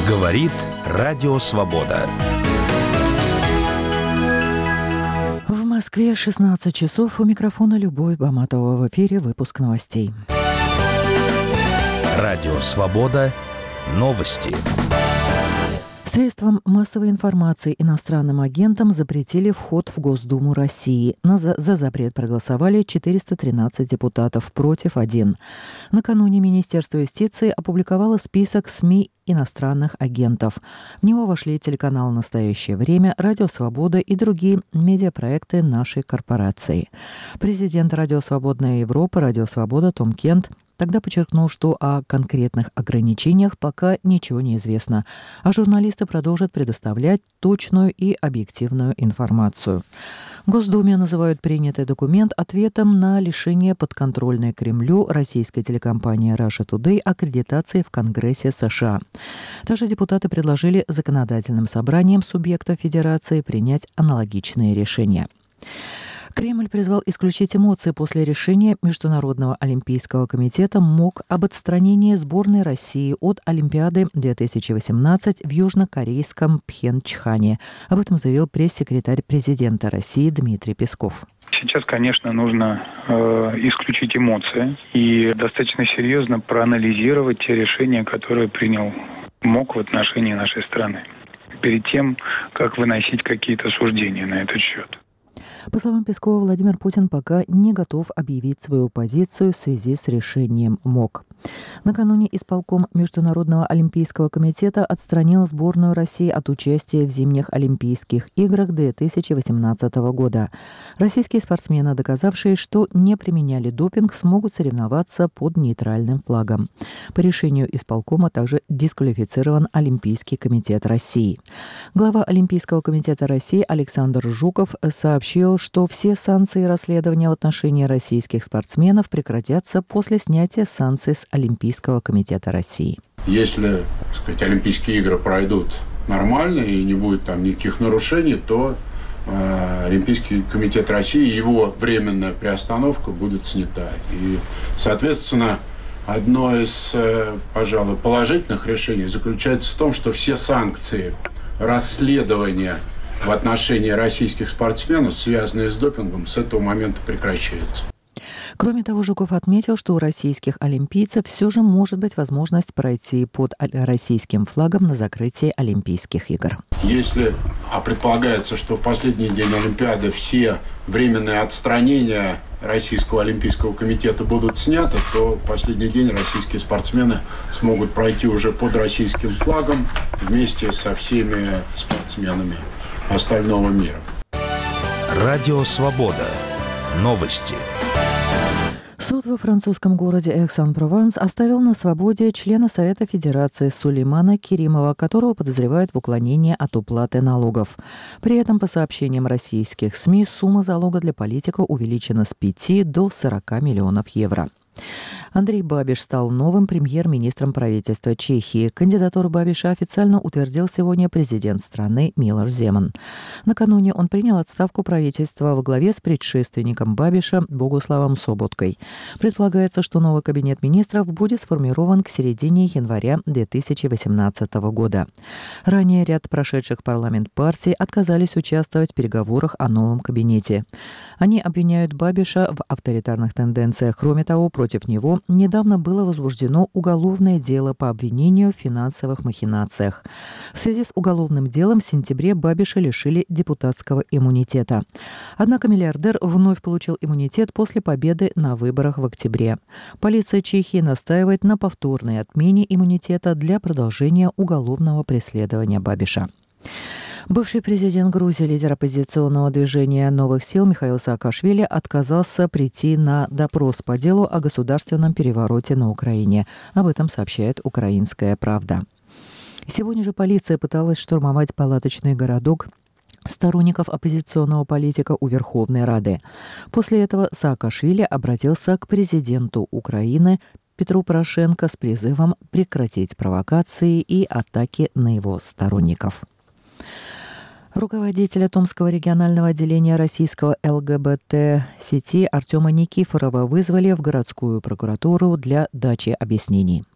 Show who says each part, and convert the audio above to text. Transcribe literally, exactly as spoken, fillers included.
Speaker 1: Говорит Радио Свобода.
Speaker 2: В Москве шестнадцать часов. У микрофона Любовь Баматова. В эфире выпуск новостей.
Speaker 1: Радио Свобода. Новости.
Speaker 2: Средствам массовой информации иностранным агентам запретили вход в Госдуму России. На за, за запрет проголосовали четыреста тринадцать депутатов, против один. Накануне Министерство юстиции опубликовало список СМИ иностранных агентов. В него вошли телеканал «Настоящее время», «Радио Свобода» и другие медиапроекты нашей корпорации. Президент Радио Свободная Европа, Радио Свобода Том Кент тогда подчеркнул, что о конкретных ограничениях пока ничего не известно, а журналисты продолжат предоставлять точную и объективную информацию. В Госдуме называют принятый документ ответом на лишение подконтрольной Кремлю российской телекомпании Russia Today аккредитации в Конгрессе США. Также депутаты предложили законодательным собраниям субъектов Федерации принять аналогичные решения. Кремль призвал исключить эмоции после решения Международного олимпийского комитета МОК об отстранении сборной России от Олимпиады две тысячи восемнадцать в южнокорейском Пхенчхане. Об этом заявил пресс-секретарь президента России Дмитрий Песков.
Speaker 3: Сейчас, конечно, нужно э, исключить эмоции и достаточно серьезно проанализировать те решения, которые принял МОК в отношении нашей страны, перед тем, как выносить какие-то суждения на этот счет.
Speaker 2: По словам Пескова, Владимир Путин пока не готов объявить свою позицию в связи с решением МОК. Накануне исполком Международного олимпийского комитета отстранил сборную России от участия в зимних Олимпийских играх две тысячи восемнадцатого года. Российские спортсмены, доказавшие, что не применяли допинг, смогут соревноваться под нейтральным флагом. По решению исполкома также дисквалифицирован Олимпийский комитет России. Глава Олимпийского комитета России Александр Жуков сообщил, что все санкции и расследования в отношении российских спортсменов прекратятся после снятия санкций с Олимпийского комитета России.
Speaker 4: Если, так сказать, Олимпийские игры пройдут нормально и не будет там никаких нарушений, то э, Олимпийский комитет России, его временная приостановка будет снята. И, соответственно, одно из, э, пожалуй, положительных решений заключается в том, что все санкции, расследования в отношении российских спортсменов, связанные с допингом, с этого момента прекращаются.
Speaker 2: Кроме того, Жуков отметил, что у российских олимпийцев все же может быть возможность пройти под российским флагом на закрытии Олимпийских игр.
Speaker 4: Если а предполагается, что в последний день Олимпиады все временные отстранения Российского олимпийского комитета будут сняты, то в последний день российские спортсмены смогут пройти уже под российским флагом вместе со всеми спортсменами остального мира.
Speaker 1: Радио Свобода. Новости.
Speaker 2: Суд во французском городе Экс-ан-Прованс оставил на свободе члена Совета Федерации Сулеймана Керимова, которого подозревают в уклонении от уплаты налогов. При этом, по сообщениям российских СМИ, сумма залога для политика увеличена с пяти до сорока миллионов евро. Андрей Бабиш стал новым премьер-министром правительства Чехии. Кандидатуру Бабиша официально утвердил сегодня президент страны Милош Земан. Накануне он принял отставку правительства во главе с предшественником Бабиша Богуславом Соботкой. Предполагается, что новый кабинет министров будет сформирован к середине января две тысячи восемнадцатого года. Ранее ряд прошедших парламент партий отказались участвовать в переговорах о новом кабинете. Они обвиняют Бабиша в авторитарных тенденциях. Кроме того, против него недавно было возбуждено уголовное дело по обвинению в финансовых махинациях. В связи с уголовным делом в сентябре Бабиша лишили депутатского иммунитета. Однако миллиардер вновь получил иммунитет после победы на выборах в октябре. Полиция Чехии настаивает на повторной отмене иммунитета для продолжения уголовного преследования Бабиша. Бывший президент Грузии, лидер оппозиционного движения «Новых сил» Михаил Саакашвили отказался прийти на допрос по делу о государственном перевороте на Украине. Об этом сообщает «Украинская правда». Сегодня же полиция пыталась штурмовать палаточный городок сторонников оппозиционного политика у Верховной Рады. После этого Саакашвили обратился к президенту Украины Петру Порошенко с призывом прекратить провокации и атаки на его сторонников. Руководителя Томского регионального отделения российского ЛГБТ-сети Артема Никифорова вызвали в городскую прокуратуру для дачи объяснений.